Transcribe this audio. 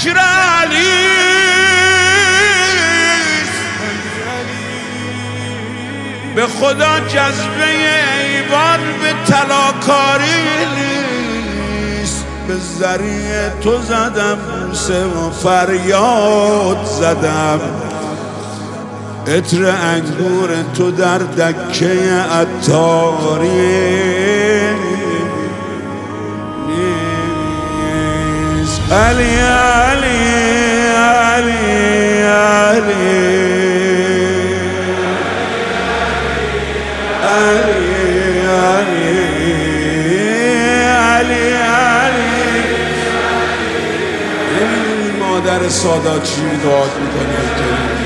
فکر علی به خدا جذبه ایوان به طلاکاری نیست. به ذریع تو زدم بوسه و فریاد زدم. عطر انگور تو در دکه عطاری نیست. علی علی علی علی مادر سادات چی دعا میکنه که